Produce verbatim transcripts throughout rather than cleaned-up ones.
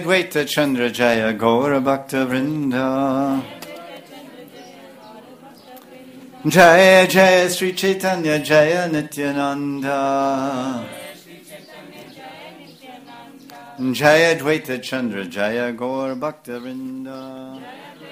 Advaita Chandra Jaya Gaura Bhakta Vrinda. Jaya Jaya Sri Chaitanya Jaya Nityananda. Jaya Advaita Chandra Jaya Gaura Bhakta Vrinda.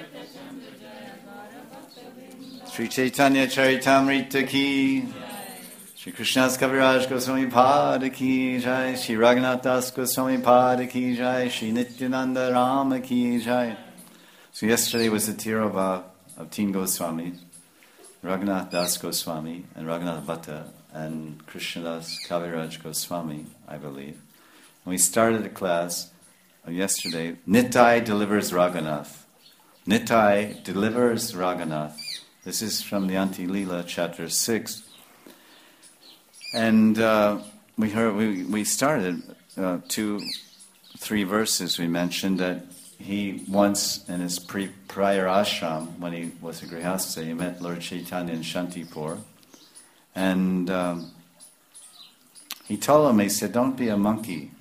Sri Chaitanya Charitamrita Ki. Shri Krishna's Kaviraj Goswami Pada Ki Jai, Shri Raghunath Das Goswami Pada Ki Jai, Shri Nityananda Rama Ki Jai. So yesterday was the Tirobha of Teen Goswami, Raghunath Das Goswami and Raghunath Bhatta and Krishnadas Kaviraj Goswami, I believe. And we started a class yesterday, Nitai delivers Raghunath. Nitai delivers Raghunath. This is from the Anti Leela, chapter six. And uh, we heard we we started uh, two, three verses. We mentioned that he once in his pre, prior ashram, when he was a grihastha, he met Lord Chaitanya in Shantipur, and um, he told him, he said, "Don't be a monkey."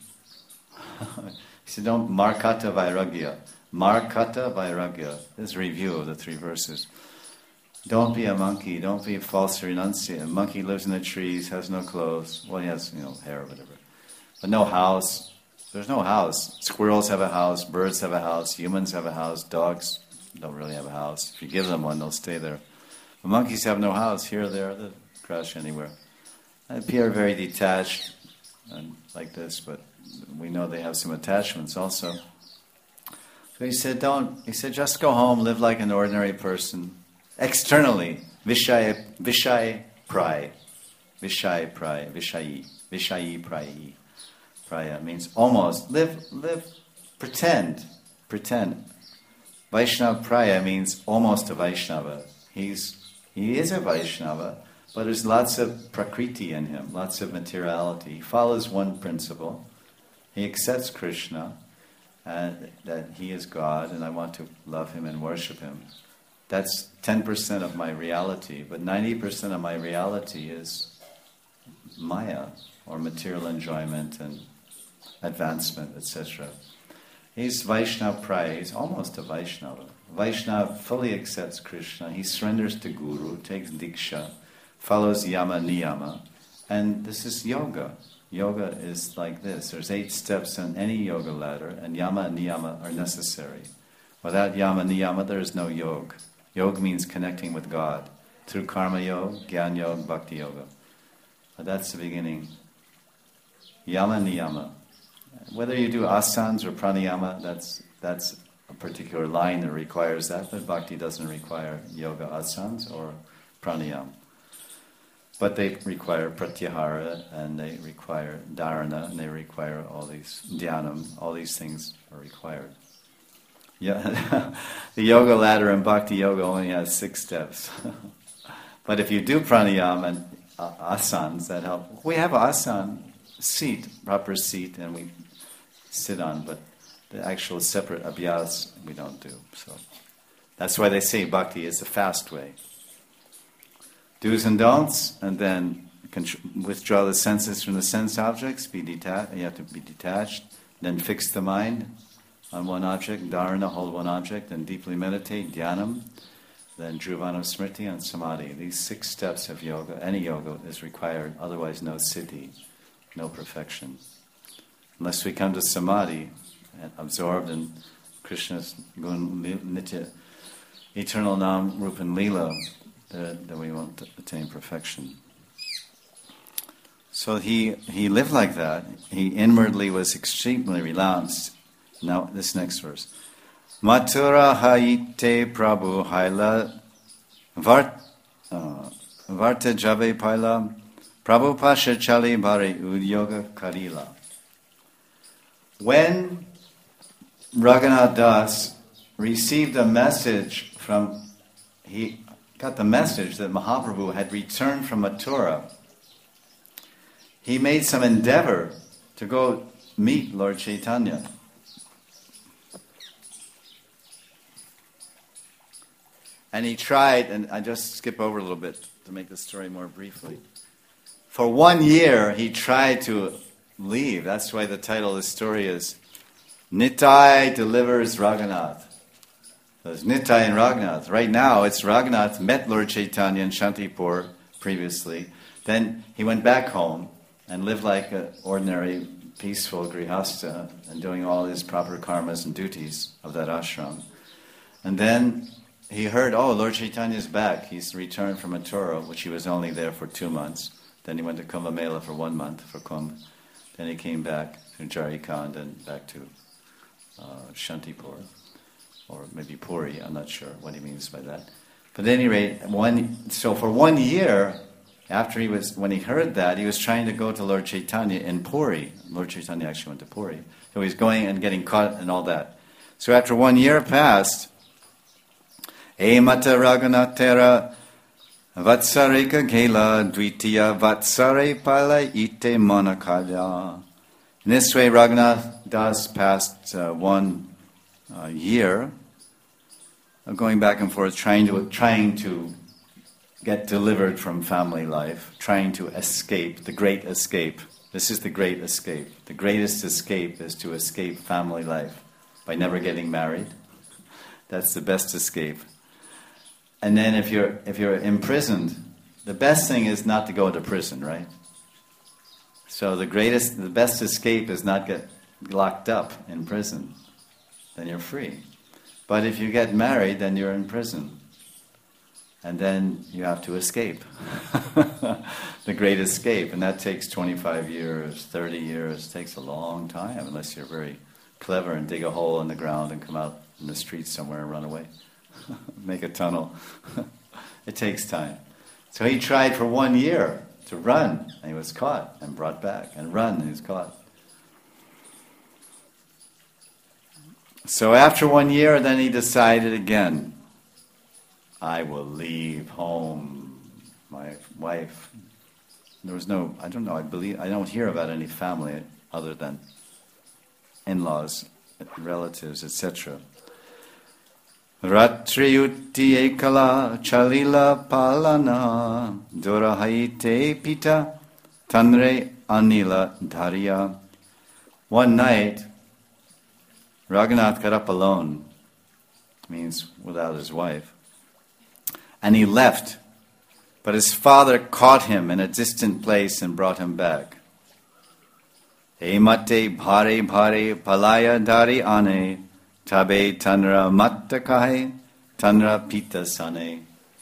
He said, "Don't markata vairagya, markata vairagya." This is a review of the three verses. Don't be a monkey. Don't be a false renunciate. A monkey lives in the trees, has no clothes. Well, he has, you know, hair or whatever. But no house. There's no house. Squirrels have a house. Birds have a house. Humans have a house. Dogs don't really have a house. If you give them one, they'll stay there. But monkeys have no house. Here or there, they'll crash anywhere. They appear very detached and like this, but we know they have some attachments also. So he said, don't. He said, just go home, live like an ordinary person. Externally, Vishaya, Vishaya Prai, Vishaya Prai, Vishayi, Vishayi Prai. Praya means almost, live, live, pretend, pretend. Vaishnava Praya means almost a Vaishnava. He's, he is a Vaishnava, but there's lots of prakriti in him, lots of materiality. He follows one principle. He accepts Krishna, and that he is God, and I want to love him and worship him. That's ten percent of my reality, but ninety percent of my reality is Maya, or material enjoyment and advancement, et cetera. He's Vaishnava Praya, he's almost a Vaishnava. Vaishnava fully accepts Krishna, he surrenders to Guru, takes Diksha, follows Yama Niyama, and this is yoga. Yoga is like this. There's eight steps on any yoga ladder, and Yama and Niyama are necessary. Without Yama Niyama, there is no yoga. Yoga means connecting with God through Karma Yoga, Jnana Yoga, Bhakti Yoga. But that's the beginning. Yama Niyama. Whether you do asanas or pranayama, that's that's a particular line that requires that, but Bhakti doesn't require yoga asanas or pranayama. But they require pratyahara, and they require dharana, and they require all these dhyanam, all these things are required. Yeah, the yoga ladder in Bhakti Yoga only has six steps. But if you do pranayama and uh, asanas, that help. We have asana, seat, proper seat, and we sit on, but the actual separate abhyas we don't do. So that's why they say Bhakti is the fast way. Do's and don'ts, and then contr- withdraw the senses from the sense objects, be detached, you have to be detached, then fix the mind on one object, dharana, hold one object, and deeply meditate, dhyanam, then druvana smriti, and samadhi. These six steps of yoga, any yoga is required, otherwise no siddhi, no perfection. Unless we come to samadhi, and absorbed in Krishna's gun, nitya, eternal nam, rupa and lila, then we won't attain perfection. So he, he lived like that. He inwardly was extremely renounced. Now, this next verse. Mathura haite prabhu haila vart, uh, varta jave paila prabhu pasha chali bhari udyoga karila. When Raghunath Das received a message from, he got the message that Mahaprabhu had returned from Mathura, he made some endeavor to go meet Lord Chaitanya. And he tried, and I just skip over a little bit to make the story more briefly. For one year, he tried to leave. That's why the title of the story is Nitai delivers Raghunath. So it's Nitai and Raghunath. Right now, it's Raghunath met Lord Chaitanya in Shantipur previously. Then he went back home and lived like an ordinary, peaceful grihastha and doing all his proper karmas and duties of that ashram. And then he heard, oh, Lord Chaitanya's back. He's returned from Mathura, which he was only there for two months. Then he went to Kumbh Mela for one month, for Kumbh. Then he came back to Jharkhand and back to uh, Shantipur, or maybe Puri, I'm not sure what he means by that. But at any rate, one, so for one year, after he was, when he heard that, he was trying to go to Lord Chaitanya in Puri. Lord Chaitanya actually went to Puri. So he was going and getting caught and all that. So after one year passed, E mata Raghunatera Vatsareka Gela Dvitiya Vatsare Pala Ite Monakadya. In this way, Raghunath Das passed uh, one uh, year of going back and forth, trying to trying to get delivered from family life, trying to escape, the great escape. This is the great escape. The greatest escape is to escape family life by never getting married. That's the best escape. And then if you're if you're imprisoned, the best thing is not to go to prison, right? So the greatest, the best escape is not get locked up in prison. Then you're free. But if you get married, then you're in prison. And then you have to escape. The great escape. And that takes twenty-five years, thirty years. It takes a long time unless you're very clever and dig a hole in the ground and come out in the streets somewhere and run away. Make a tunnel. It takes time. So he tried for one year to run, and he was caught and brought back, and run, and he was caught. So after one year, then he decided again, I will leave home, my wife. There was no, I don't know, I believe, I don't hear about any family other than in-laws, relatives, et cetera. Ratriyuti ekala chalila palana dorahaite pita tanre anila dharya. One night, Raghunath got up alone, means without his wife, and he left. But his father caught him in a distant place and brought him back. Emate bhare bhare palaya dari ane tabe tanra matta kahe tanra pita sane.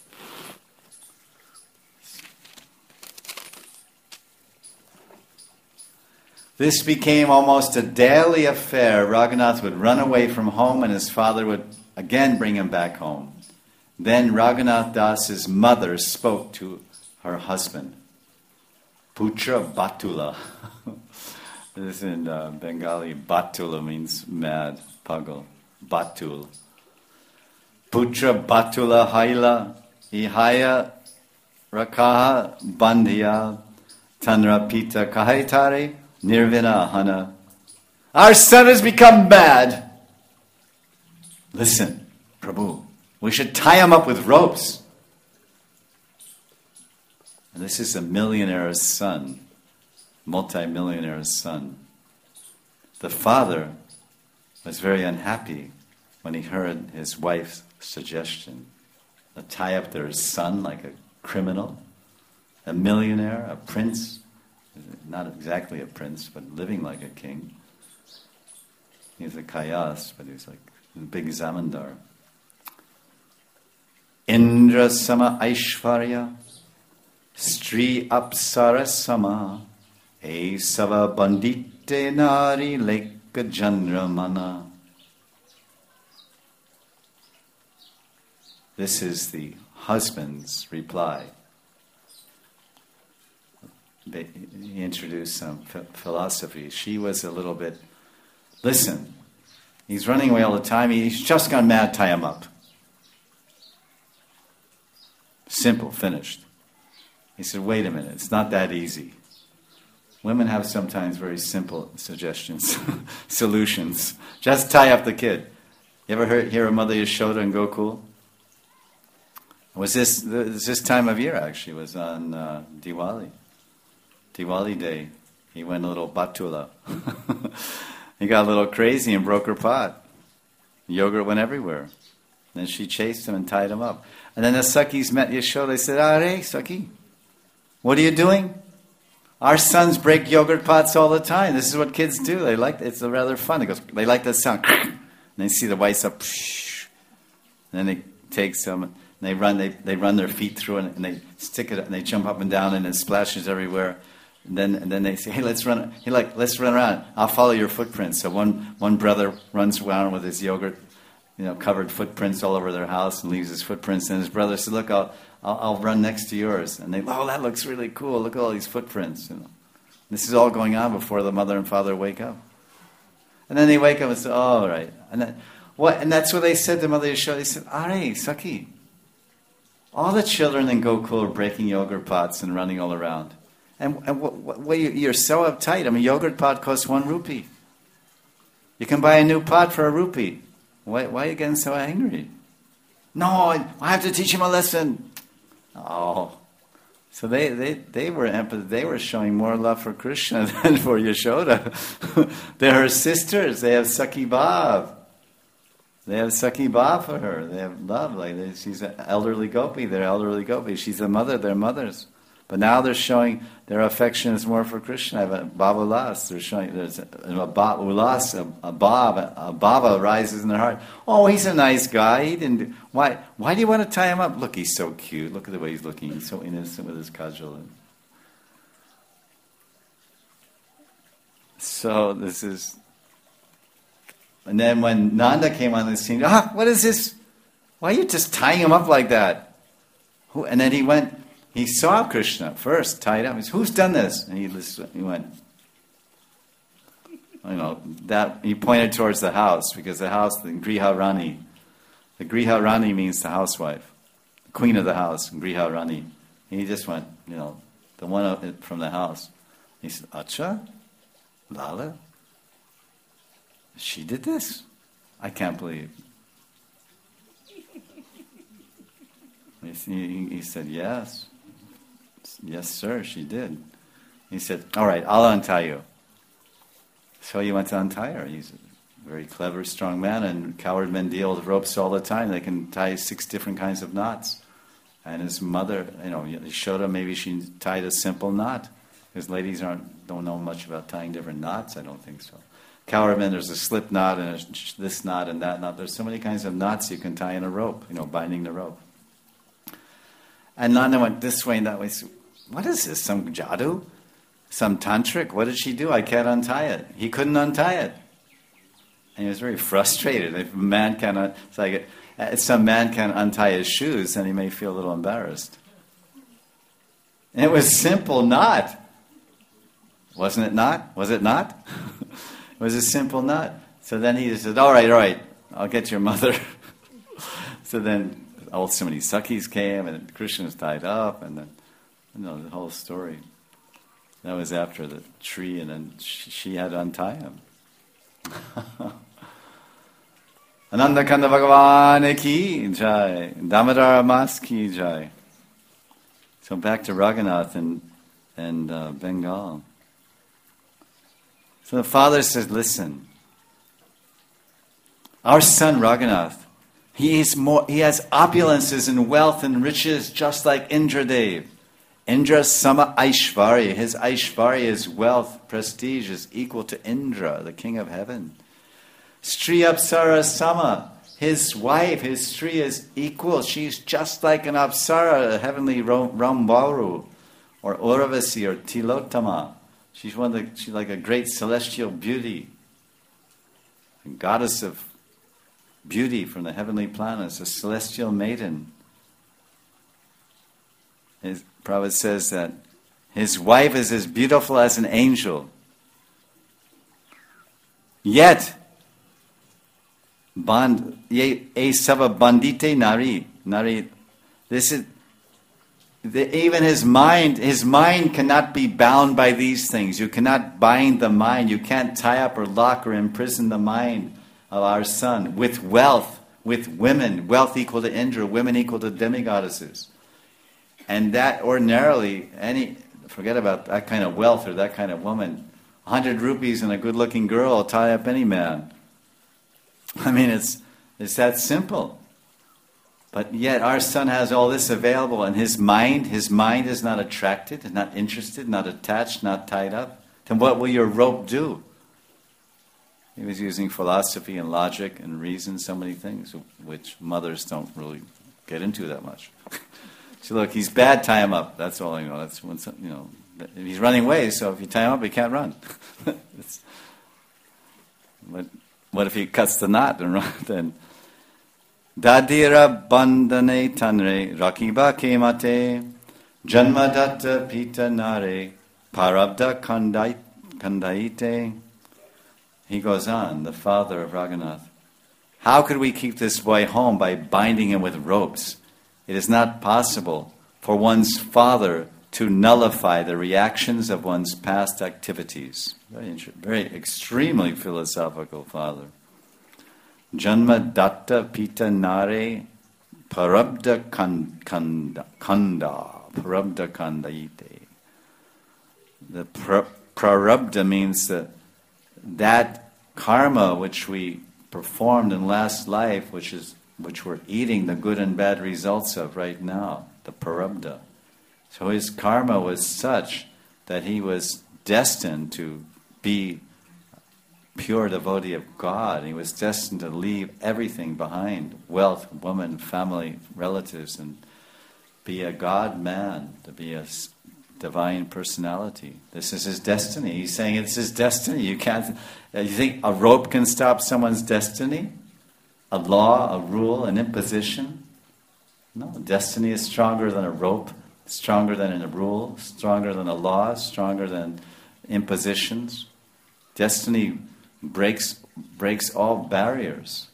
This became almost a daily affair. Raghunath would run away from home and his father would again bring him back home. Then Raghunath Das's mother spoke to her husband, Putra Batula. This in uh, Bengali, Batula means mad, pagal. Batul. Putra Batula Haila Ihaya Rakaha Bandhiya Tanra Pita Kahaitare Nirvina Hana. Our son has become mad. Listen, Prabhu, we should tie him up with ropes. And this is a millionaire's son, multi-millionaire's son. The father was very unhappy when he heard his wife's suggestion to tie up their son like a criminal, a millionaire, a prince, not exactly a prince, but living like a king. He's a kayas, but he's like a big zamindar. Indra sama aishvarya, stri apsara sama, e sava bandite nari leka janra mana. This is the husband's reply. He introduced some f- philosophy. She was a little bit, listen, he's running away all the time, he's just gone mad, tie him up. Simple, finished. He said, wait a minute, it's not that easy. Women have sometimes very simple suggestions, solutions. Just tie up the kid. You ever heard, hear of Mother Yashoda and Gokul? It was this, this time of year, actually. It was on uh, Diwali. Diwali day. He went a little batula. He got a little crazy and broke her pot. Yogurt went everywhere. Then she chased him and tied him up. And then the Sakhis met Yashoda. They said, "Are, Sakhi, what are you doing? Our sons break yogurt pots all the time. This is what kids do. They like it's rather fun." It goes, they like that sound. And they see the whites up. And then they take some, and they run. They they run their feet through it, and they stick it, and they jump up and down, and it splashes everywhere. And then and then they say, "Hey, let's run. Hey, like let's run around. I'll follow your footprints." So one one brother runs around with his yogurt, you know, covered footprints all over their house, and leaves his footprints. And his brother said, "Look, I'll I'll, I'll run next to yours." And they, "Oh, that looks really cool. Look at all these footprints." You know, this is all going on before the mother and father wake up. And then they wake up and say, "Oh, all right." And then what? And that's what they said to Mother Yashoda. They said, "Are, Sakhi, all the children in Gokul are breaking yogurt pots and running all around. And, and what, what, what, you're so uptight. I mean, yogurt pot costs one rupee. You can buy a new pot for a rupee. Why, why are you getting so angry?" "No, I, I have to teach him a lesson." Oh, so they, they, they were empath- they were showing more love for Krishna than for Yashoda. They're her sisters. They have Sakhi Bhav. They have Sakhi Bhav for her. They have love. Like they, she's an elderly gopi. They're elderly gopi. She's a mother. They're mothers. But now they're showing their affection is more for Krishna. A bhava ulas. They're showing there's a, a bhava ulas, a, a bhava, a bhava rises in their heart. Oh, he's a nice guy. He didn't. Do, why? Why do you want to tie him up? Look, he's so cute. Look at the way he's looking. He's so innocent with his kajal. So this is. And then when Nanda came on the scene, ah, what is this? Why are you just tying him up like that? Who? And then he went. He saw Krishna first, tied up. He said, "Who's done this?" And he listened, he went, you know, that he pointed towards the house, because the house, the Griha Rani, the Griha Rani means the housewife, the queen of the house, Griha Rani. And he just went, you know, the one from the house. He said, "Acha, Lala, she did this? I can't believe." He, he said, "Yes. Yes, sir, she did." He said, "All right, I'll untie you." So he went to untie her. He's a very clever, strong man, and coward men deal with ropes all the time. They can tie six different kinds of knots. And his mother, you know, Yashoda, maybe she tied a simple knot. Because ladies aren't don't know much about tying different knots, I don't think so. Coward men, there's a slip knot and a, this knot and that knot. There's so many kinds of knots you can tie in a rope, you know, binding the rope. And Nanda went this way and that way. So, what is this? Some jadoo? Some tantric? What did she do? I can't untie it. He couldn't untie it. And he was very frustrated. If a man can, it's like if some man can untie his shoes, then he may feel a little embarrassed. And it was simple knot. Wasn't it not? Was it not? It was a simple knot. So then he said, "All right, all right, I'll get your mother." So then all so many Sakhis came, and Krishna was tied up, and then, you know, the whole story. That was after the tree, and then she, she had to untie him. Ananda Kanda Bhagavan ki jai, Damodara Mas ki jai. So back to Raghunath and, and uh, Bengal. So the father says, "Listen, our son Raghunath, he is more. He has opulences and wealth and riches, just like Indradev. Indra sama Aishvarya. His Aishvarya, his wealth, prestige is equal to Indra, the king of heaven. Sri Apsara sama. His wife, his Sri, is equal. She's just like an Apsara, a heavenly Rambaru, or Uravasi, or Tilotama. She's one of the, she's like a great celestial beauty, a goddess of beauty from the heavenly planets, a celestial maiden." His Prabhupada says that his wife is as beautiful as an angel. Yet, band ye a sava bandite nari nari. This is the, even his mind. His mind cannot be bound by these things. You cannot bind the mind. You can't tie up or lock or imprison the mind of our son with wealth, with women. Wealth equal to Indra, women equal to demigoddesses. And that ordinarily, any forget about that kind of wealth or that kind of woman, A hundred rupees and a good-looking girl will tie up any man. I mean, it's it's that simple. But yet our son has all this available, and his mind, his mind is not attracted, not interested, not attached, not tied up. Then what will your rope do? He was using philosophy and logic and reason, so many things, which mothers don't really get into that much. So look, he's bad, tie him up. That's all I know. That's when some, you know, he's running away, so if you tie him up, he can't run. But what if he cuts the knot and run? Then Dadira bandane tanre rakiba kemate janma datta pita nare parabda kandai, kandaite. He goes on, the father of Raghunath. How could we keep this boy home by binding him with ropes? It is not possible for one's father to nullify the reactions of one's past activities. Very, very extremely philosophical father. Janma datta pita nare parabda kanda, kanda parabda kandaite. The pra, prarabdha means that that karma which we performed in last life, which is which we're eating the good and bad results of right now, the prarabdha. So his karma was such that he was destined to be pure devotee of God. He was destined to leave everything behind, wealth, woman, family, relatives, and be a God man, to be a divine personality. This is his destiny. He's saying it's his destiny. You can't. You think a rope can stop someone's destiny? A law, a rule, an imposition? No. Destiny is stronger than a rope, stronger than a rule, stronger than a law, stronger than impositions. Destiny breaks breaks all barriers.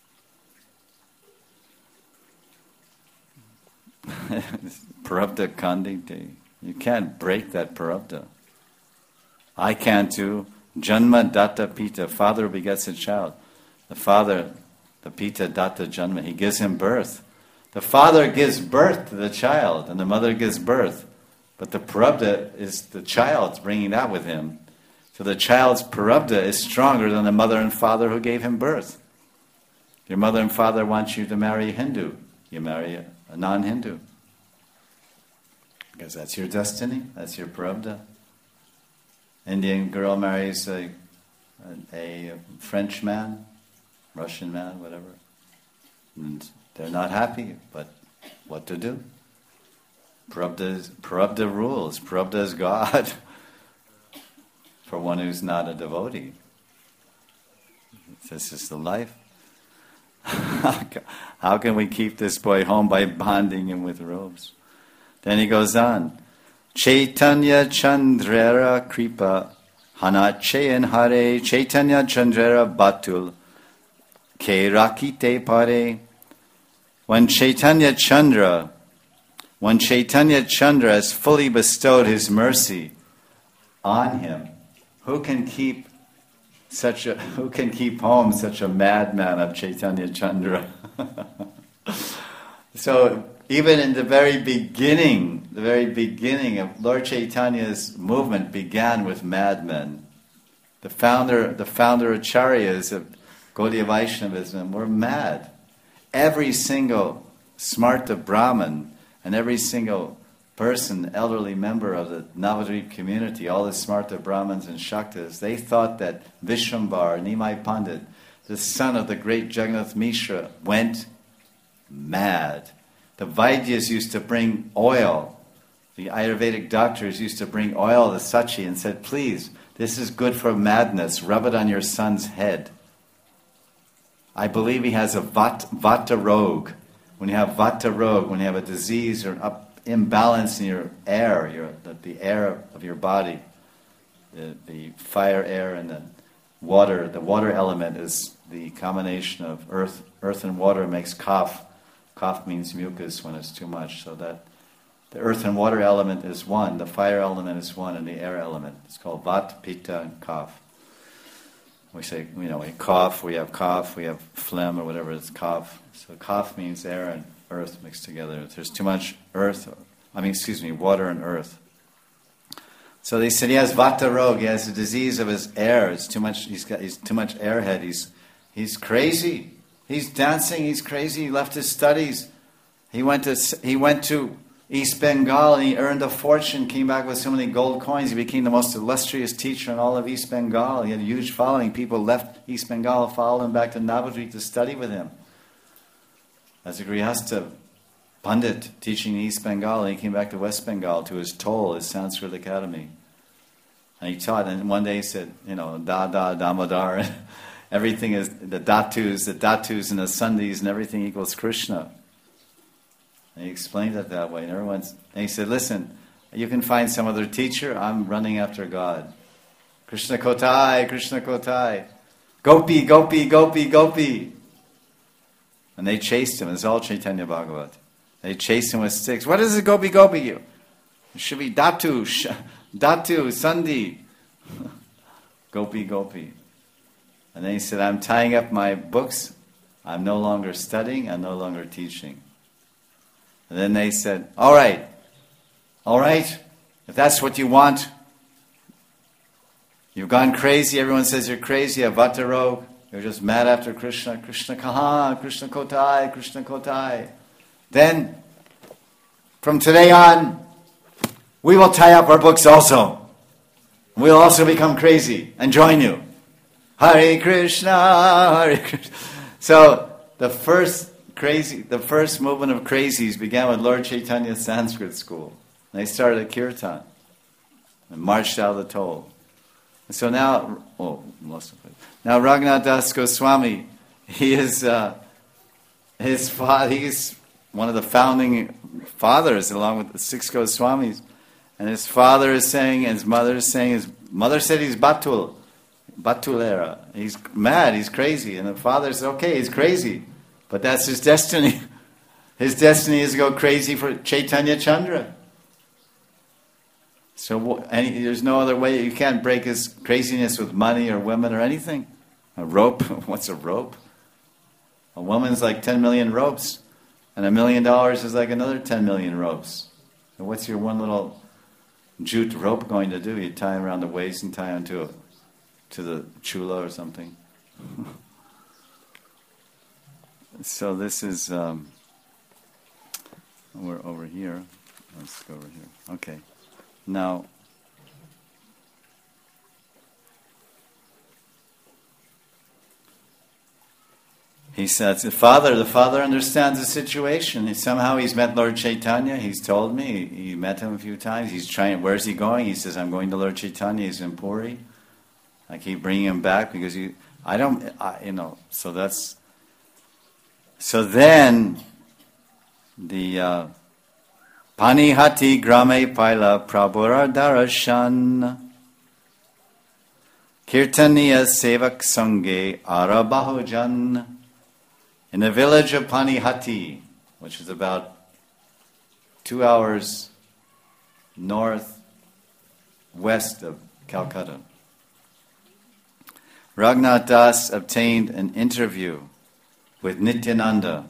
Prarabdha kandite. You can't break that prarabdha. I can't too. Janma datta pita. Father begets a child. The father, the pita datta janma, he gives him birth. The father gives birth to the child, and the mother gives birth. But the prarabdha is the child's bringing that with him. So the child's prarabdha is stronger than the mother and father who gave him birth. Your mother and father want you to marry a Hindu. You marry a, a non-Hindu. Because that's your destiny, that's your prarabdha. Indian girl marries a, a, a French man, Russian man, whatever. And they're not happy, but what to do? Prarabdha, is, prarabdha rules, prarabdha is God for one who's not a devotee. This is the life. How can we keep this boy home? By bonding him with robes. Then he goes on. Chaitanya Chandrera Kripa Hanachayan Hare Chaitanya Chandrera Batul Ke Rakite Pare. When Chaitanya Chandra, when Chaitanya Chandra has fully bestowed his mercy on him, who can keep such a who can keep home such a madman of Chaitanya Chandra? So even in the very beginning, the very beginning of Lord Chaitanya's movement began with madmen. The founder, the founder acharyas of Gaudiya Vaishnavism were mad. Every single smarta Brahmin and every single person, elderly member of the Navadvip community, all the smarta Brahmins and Shaktas, they thought that Vishwambar, Nimai Pandit, the son of the great Jagannath Mishra, went mad. The Vaidyas used to bring oil. The Ayurvedic doctors used to bring oil to Sachi and said, please, this is good for madness. Rub it on your son's head. I believe he has a vat, vata rog. When you have vata rog, when you have a disease or an up, imbalance in your air, your, the, the air of your body, the, the fire, air, and the water, the water element is the combination of earth, earth and water makes kapha. Kapha means mucus when it's too much, so that the earth and water element is one, the fire element is one, and the air element. It's called Vata, Pitta, and Kapha. We say, you know, we cough, we have cough, we have phlegm, or whatever, it's cough. So kapha means air and earth mixed together. If there's too much earth, I mean, excuse me, water and earth, So they said he has vata roga. He has a disease of his air. It's too much. He's got. He's too much airhead. He's he's crazy. He's dancing. He's crazy. He left his studies. He went to he went to East Bengal and he earned a fortune. Came back with so many gold coins. He became the most illustrious teacher in all of East Bengal. He had a huge following. People left East Bengal, followed him back to Navadvip to study with him. As a Grihastha Pandit teaching in East Bengal, and he came back to West Bengal to his toll, his Sanskrit academy. And he taught, and one day he said, you know, da da damodar, everything is, the datus, the datus and the sandhis and everything equals Krishna. And he explained it that way, and everyone's, and he said, listen, you can find some other teacher, I'm running after God. Krishna Kotai, Krishna Kotai, Gopi, Gopi, Gopi, Gopi. And they chased him, it's all Chaitanya Bhagavat. They chased him with sticks. What is it, Gopi, Gopi? It should be Datu, sh- Datu, Sandhi. Gopi, Gopi. And then he said, I'm tying up my books. I'm no longer studying. I'm no longer teaching. And then they said, all right, all right, if that's what you want. You've gone crazy. Everyone says you're crazy. You have vata roga. You're just mad after Krishna. Krishna kaha, Krishna kotai, Krishna kotai. Then, from today on, we will tie up our books also. We'll also become crazy and join you. Hare Krishna, Hare Krishna. So, the first crazy, the first movement of crazies began with Lord Chaitanya's Sanskrit school. They started a kirtan and marched out of the toll. And so now, oh, most of it. Now Raghunath Das Goswami, he is uh, his father. He's one of the founding fathers, along with the six Goswamis. And his father is saying, and his mother is saying, his mother said he's Batul, Batulera. He's mad, he's crazy. And the father said, okay, he's crazy, but that's his destiny. His destiny is to go crazy for Chaitanya Chandra. So any, there's no other way. You can't break his craziness with money or women or anything. A rope, what's a rope? A woman's like ten million ropes. And a million dollars is like another ten million ropes. So what's your one little jute rope going to do? You tie it around the waist and tie onto a, to the chula or something. So this is, um, we're over here. Let's go over here. Okay. Now, he says, the father, the father understands the situation. He, somehow he's met Lord Chaitanya. He's told me. He, he met him a few times. He's trying, where's he going? He says, I'm going to Lord Chaitanya. He's in Puri. I keep bringing him back because he, I don't, I, you know, so that's, so then, the, uh, Panihati grame paila prabhura darashan kirtaniya sevak sange arabahujan. In the village of Panihati, which is about two hours north west of Calcutta, Raghunath Das obtained an interview with Nityananda,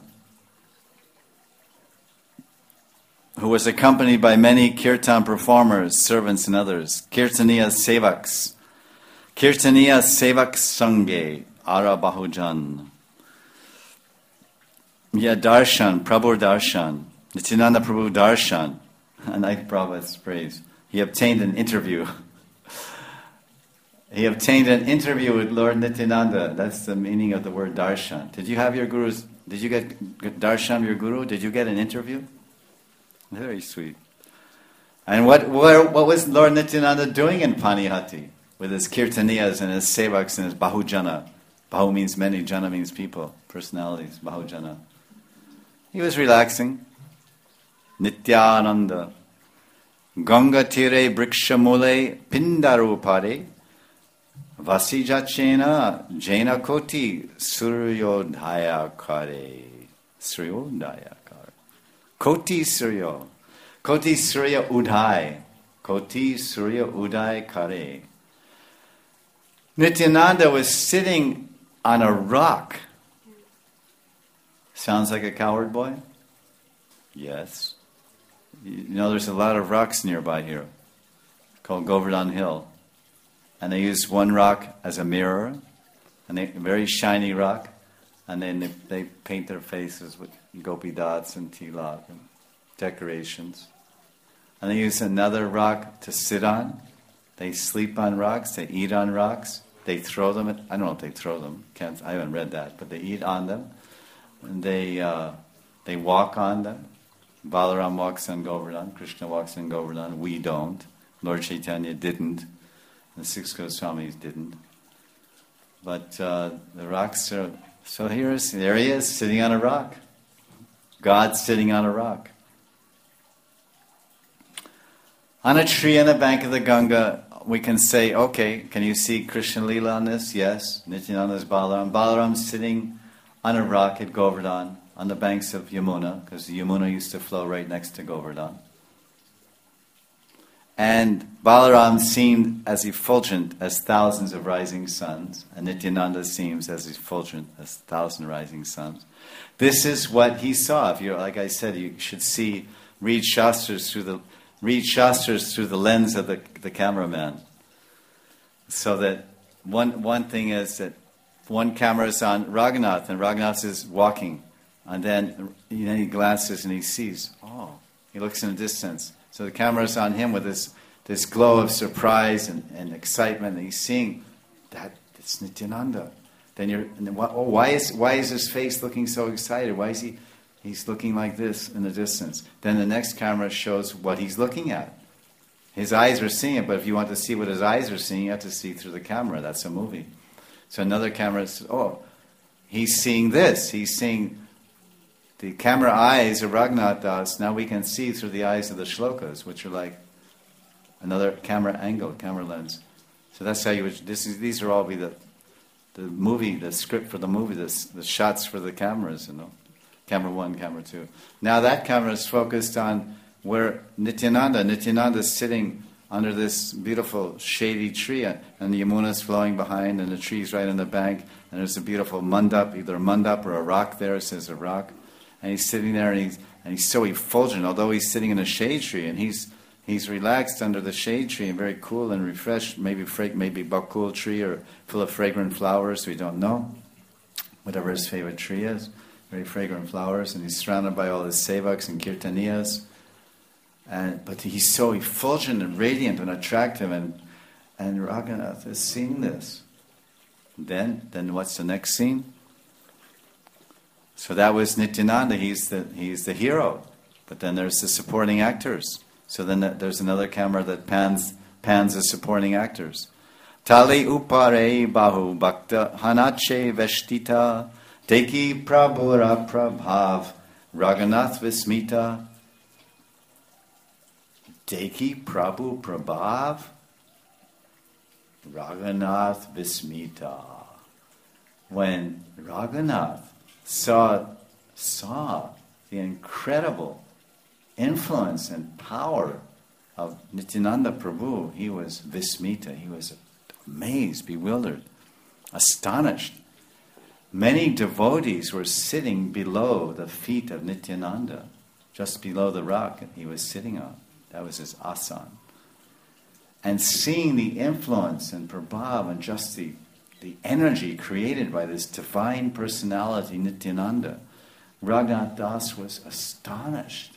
who was accompanied by many kirtan performers, servants and others. Kirtaniya sevaks. Kirtaniya sevak sange ara bahujan. Yeah, darshan, Prabhu darshan. Nityananda Prabhu darshan. I like Prabhupada's phrase. He obtained an interview. He obtained an interview with Lord Nityananda. That's the meaning of the word darshan. Did you have your guru's, did you get darshan, your guru? Did you get an interview? Very sweet. And what, what what was Lord Nityananda doing in Panihati with his kirtaniyas and his sevaks and his bahujana? Bahu means many, jana means people, personalities, bahujana. He was relaxing. Nityananda. Ganga tire brikshamule pindarupare vasijachena jaina koti suryodhaya kare. Suryodhaya kare. Koti suryo. Koti surya udai. Koti surya udai kare. Nityananda was sitting on a rock. Sounds like a coward boy? Yes. You know, there's a lot of rocks nearby here. called Govardhan Hill. And they used one rock as a mirror, and they, a very shiny rock, and then they, they paint their faces with gopi dots and tilak and decorations. And they use another rock to sit on. They sleep on rocks, they eat on rocks, they throw them, at, I don't know if they throw them, can't, I haven't read that, but they eat on them. And they uh, they walk on them. Balaram walks on Govardhan, Krishna walks on Govardhan, we don't. Lord Chaitanya didn't, the six Goswamis didn't. But uh, the rocks are, so here's, there he is, sitting on a rock. God's sitting on a rock. On a tree on the bank of the Ganga, we can say, okay, can you see Krishna Leela on this? Yes. Nityananda's Balaram. Balaram's sitting on a rock at Govardhan, on the banks of Yamuna, because the Yamuna used to flow right next to Govardhan. And Balaram seemed as effulgent as thousands of rising suns, and Nityananda seems as effulgent as thousand rising suns. This is what he saw. If you're, like I said, you should see, read Shastras through the read Shastras through the lens of the, the cameraman. So that one one thing is that one camera is on Raghunath, and Raghunath is walking, and then you know, he glances and he sees, oh, he looks in the distance. So the camera is on him with this, this glow of surprise and, and excitement, and he's seeing that it's Nityananda. Then you're, and then, oh, why is why is his face looking so excited? Why is he? He's looking like this in the distance. Then the next camera shows what he's looking at. His eyes are seeing it, but if you want to see what his eyes are seeing, you have to see through the camera. That's a movie. So another camera says, oh, he's seeing this. He's seeing the camera eyes of Raghunath Das. Now we can see through the eyes of the shlokas, which are like another camera angle, camera lens. So that's how you would, this is, these are all be the, the movie, the script for the movie, the, the shots for the cameras, you know. Camera one, camera two. Now that camera is focused on where Nityananda, Nityananda is sitting under this beautiful shady tree, and the Yamuna is flowing behind, and the tree's right on the bank, and there's a beautiful mandap, either a mandap or a rock there, it says a rock, and he's sitting there, and he's and he's so effulgent, although he's sitting in a shade tree, and he's he's relaxed under the shade tree, and very cool and refreshed, maybe fra- maybe bakul tree, or full of fragrant flowers, we don't know, whatever his favorite tree is. Very fragrant flowers, and he's surrounded by all his sevaks and kirtaniyas. And but he's so effulgent and radiant and attractive, and and Raghunath is seeing this. Then, then what's the next scene? So that was Nityananda. He's the he's the hero. But then there's the supporting actors. So then there's another camera that pans pans the supporting actors. Tali upare bahu bhakta hanache veshtita. Deki Prabhura Prabhav Raghunath Vismita. Deki Prabhu Prabhav Raghunath Vismita. When Raghunath saw, saw the incredible influence and power of Nityananda Prabhu, he was Vismita. He was amazed, bewildered, astonished. Many devotees were sitting below the feet of Nityananda, just below the rock he was sitting on. That was his asan. And seeing the influence and prabhav and just the, the energy created by this divine personality, Nityananda, Raghunath Das was astonished.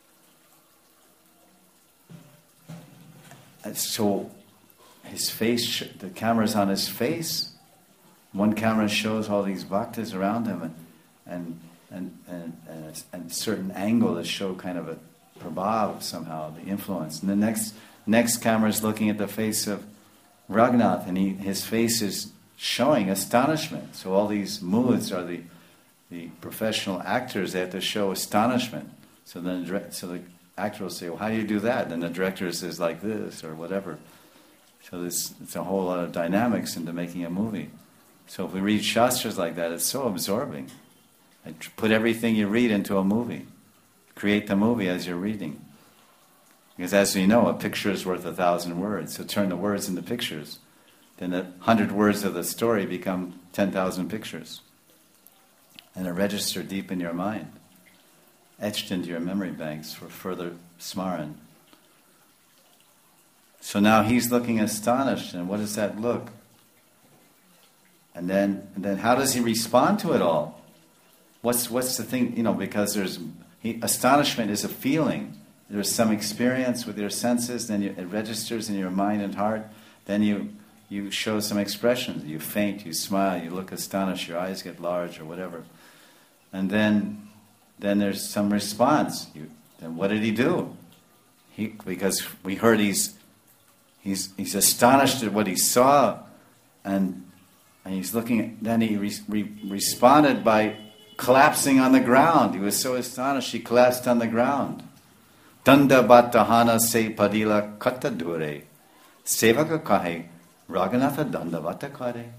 And so his face, the camera's on his face. One camera shows all these bhaktas around him, and and and and, and, a, and a certain angle that show kind of a prabhav somehow, the influence. And the next next camera is looking at the face of Raghunath, and he, his face is showing astonishment. So all these moods are the the professional actors. They have to show astonishment. So then, so the actor will say, "Well, how do you do that?" And then the director says, "Like this," or whatever. So this it's a whole lot of dynamics into making a movie. So if we read Shastras like that, it's so absorbing. And put everything you read into a movie. Create the movie as you're reading. Because as we know, a picture is worth a thousand words. So turn the words into pictures. Then the hundred words of the story become ten thousand pictures. And are registered deep in your mind. Etched into your memory banks for further smaran. So now he's looking astonished, and what does that look? And then, and then how does he respond to it all? What's what's the thing? You know, because there's he, astonishment is a feeling. There's some experience with your senses, then you, it registers in your mind and heart. Then you you show some expressions. You faint, you smile, you look astonished, your eyes get large, or whatever. And then then there's some response. You, then what did he do? He because we heard he's he's he's astonished at what he saw, and and he's looking. Then he re, re, responded by collapsing on the ground. He was so astonished, he collapsed on the ground. Danda Bhattahana se padila kata dure, sevaka kahe, Raghunatha dandavata kare.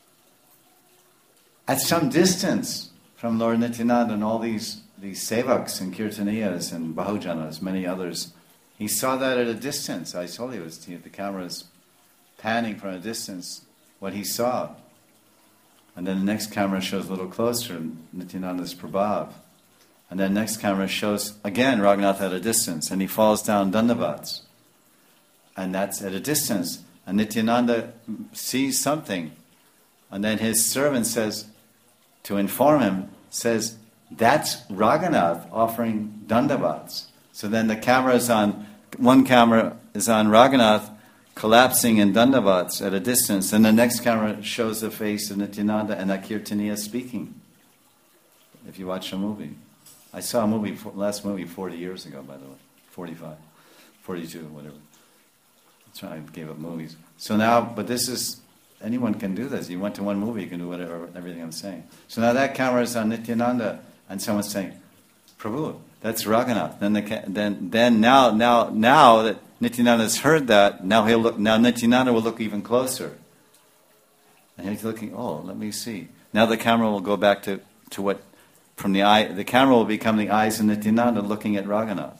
At some distance from Lord Nityananda and all these, these sevaks and kirtaniyas and bahujanas, many others, he saw that at a distance. I told you, it was, the camera's panning from a distance what he saw. And then the next camera shows a little closer, Nityananda's Prabhav. And then next camera shows, again, Raghunatha at a distance, and he falls down dandavats. And that's at a distance. And Nityananda sees something. And then his servant says, to inform him, says, that's Raghunath offering dandavats. So then the camera is on, one camera is on Raghunath collapsing in dandavats at a distance, and the next camera shows the face of Nityananda and a kirtaniya speaking. If you watch a movie. I saw a movie, last movie forty years ago, by the way. forty-five, forty-two, whatever. That's why I gave up movies. So now, but this is, anyone can do this. You went to one movie, you can do whatever, everything I'm saying. So now that camera is on Nityananda, and someone's saying, Prabhu, that's Raghunath. Then, the, then, then now, now, now that Nityananda has heard that, now he'll look. Now Nityananda will look even closer, and he's looking. Oh, let me see. Now the camera will go back to, to what, from the eye. The camera will become the eyes of Nityananda looking at Raghunath,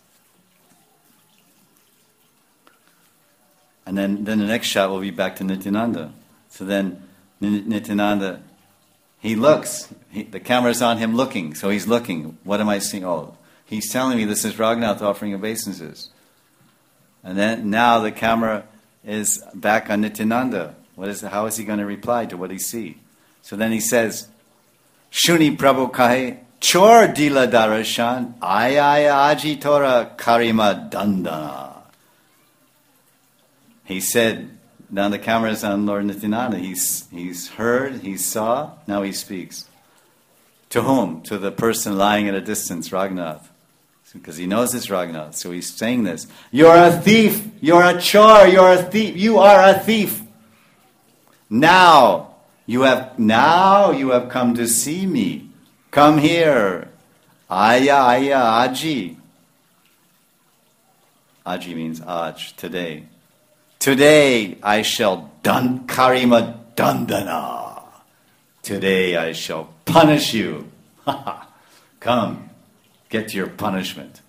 and then, then the next shot will be back to Nityananda. So then Nityananda, he looks. He, the camera's on him looking, so he's looking. What am I seeing? Oh, he's telling me this is Raghunath offering obeisances. And then now the camera is back on Nityananda. What is? How is he going to reply to what he sees? So then he says, Shuni Prabhu kahe chor dila darashan ayaya aji tora karima dandana. He said, now the camera is on Lord Nityananda. He's, he's heard, he saw, now he speaks. To whom? To the person lying at a distance, Raghunath. Because he knows it's Raghunath, so he's saying this. You're a thief! You're a chor! You're a thief! You are a thief! Now you have now you have come to see me. Come here. Aya aya aji. Aji means aj, today. Today I shall dun karima dandana. Today I shall punish you. Come. Get your punishment.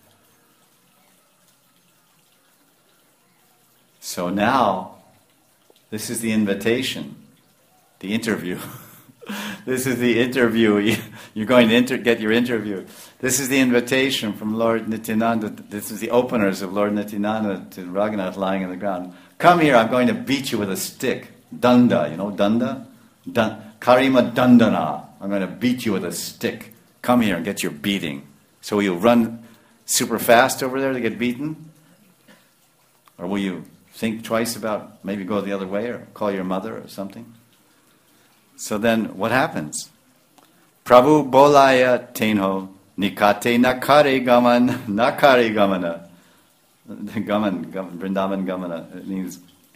So now, this is the invitation, the interview. This is the interview. You're going to inter- get your interview. This is the invitation from Lord Nityananda. This is the openers of Lord Nityananda to Raghunath lying on the ground. Come here, I'm going to beat you with a stick. Danda, you know, danda? Dun- Karima dandana. I'm going to beat you with a stick. Come here and get your beating. So will you run super fast over there to get beaten? Or will you think twice about maybe go the other way or call your mother or something? So then what happens? Prabhu bolaya tenho nikate nakare gaman nakare gamana. Gaman, gaman, Vrindavan gamana. It means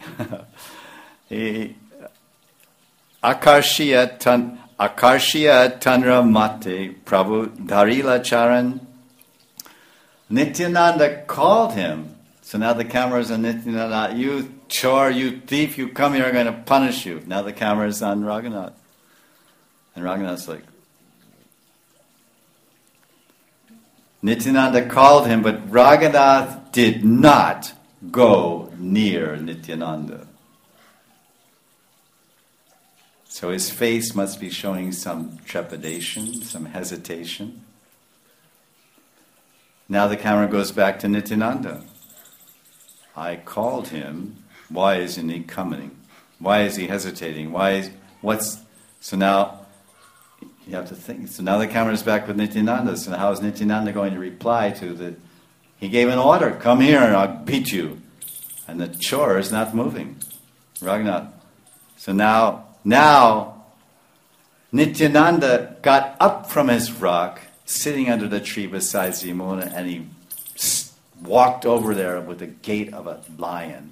akarshiya tan. Akarshiya Tanra Mate Prabhu Dharila Charan. Nityananda called him. So now the camera's on Nityananda. You chor, you thief, you come here, I'm going to punish you. Now the camera's on Raghunath. And Raghunath's like, Nityananda called him, but Raghunath did not go near Nityananda. So his face must be showing some trepidation, some hesitation. Now the camera goes back to Nityananda. I called him. Why isn't he coming? Why is he hesitating? Why is, what's, so now, you have to think, so now the camera is back with Nityananda, so how is Nityananda going to reply to the, he gave an order, come here and I'll beat you. And the chore is not moving. Raghunath. So now, now, Nityananda got up from his rock, sitting under the tree beside Yamuna, and he walked over there with the gait of a lion.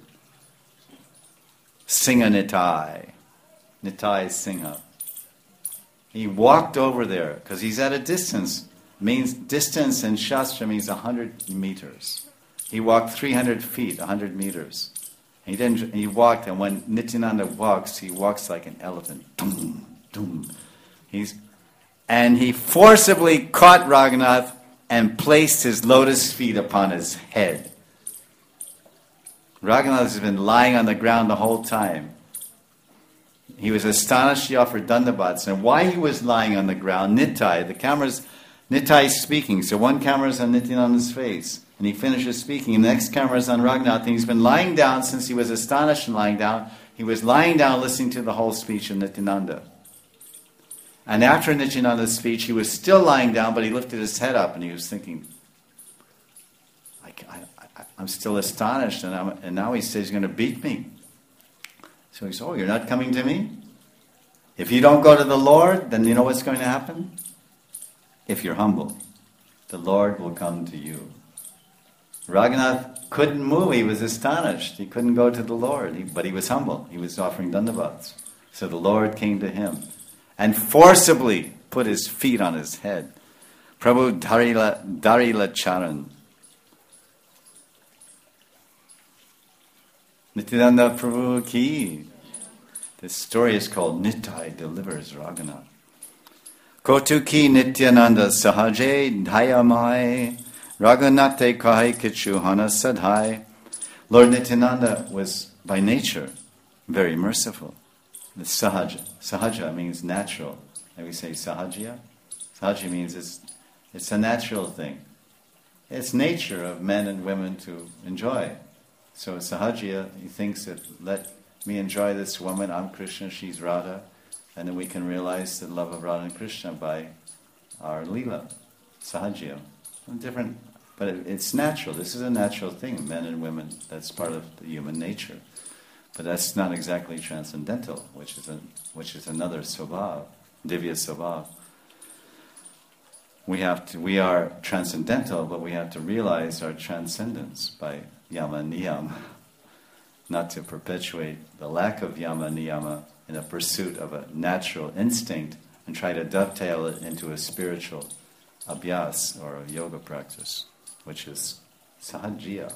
Singha Nitai. Nitai Singha. He walked over there, because he's at a distance. Means distance in Shastra means one hundred meters. He walked three hundred feet, one hundred meters. He didn't. He walked, and when Nityananda walks, he walks like an elephant. Dum, dum. He's, and he forcibly caught Raghunath and placed his lotus feet upon his head. Raghunath has been lying on the ground the whole time. He was astonished. He offered dandavats, and while he was lying on the ground, Nitai, the camera's Nitai is speaking. So one camera is on Nityananda's face. And he finishes speaking, and the next camera is on Raghunath, and he's been lying down since he was astonished and lying down. He was lying down listening to the whole speech of Nityananda. And after Nityananda's speech, he was still lying down, but he lifted his head up and he was thinking, I, I, I, I'm still astonished, and, I'm, and now he says he's going to beat me. So he said, oh, you're not coming to me? If you don't go to the Lord, then you know what's going to happen? If you're humble, the Lord will come to you. Raghunath couldn't move. He was astonished. He couldn't go to the Lord. He, but he was humble. He was offering dandavats. So the Lord came to him and forcibly put his feet on his head. Prabhu Dharila, Dharila Charan. Nityananda Prabhu ki. This story is called Nitai Delivers Raghunath. Kotuki Nityananda Sahaje Dhayamai Raghunate Kahai Kichuhana Sadhai. Lord Nityananda was by nature very merciful. The sahaja. Sahaja means natural. And we say sahajya. Sahaja means it's, it's a natural thing. It's nature of men and women to enjoy. So sahajya, he thinks that let me enjoy this woman, I'm Krishna, she's Radha, and then we can realize the love of Radha and Krishna by our Leela. Sahajya. Different, but it, it's natural. This is a natural thing, men and women. That's part of the human nature. But that's not exactly transcendental, which is a, which is another svabhav, divya svabhav. We have to. We are transcendental, but we have to realize our transcendence by yama niyama, not to perpetuate the lack of yama niyama in a pursuit of a natural instinct and try to dovetail it into a spiritual abhyas, or a yoga practice, which is sahajya.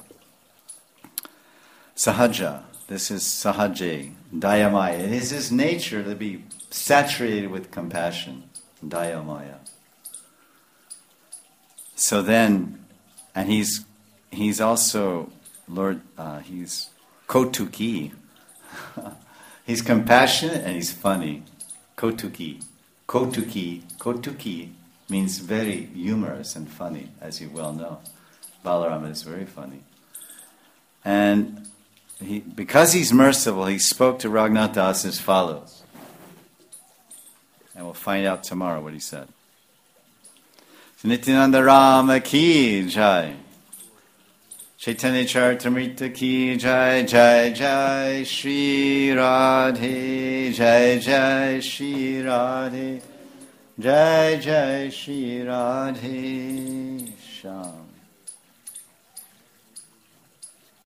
Sahaja, this is sahaje, dayamaya. It is his nature to be saturated with compassion, dayamaya. So then, and he's he's also, Lord, uh, he's kotuki. He's compassionate and he's funny. Kotuki. Kotuki. Kotuki means very humorous and funny, as you well know. Balarama is very funny. And he, because he's merciful, he spoke to Raghunath Das as follows. And we'll find out tomorrow what he said. Nityananda Rama ki jai. Chaitanya Charitamrita ki jai. Jai jai Shri Radhe. Jai jai Shri Radhe. Jai jai Shri Radhe.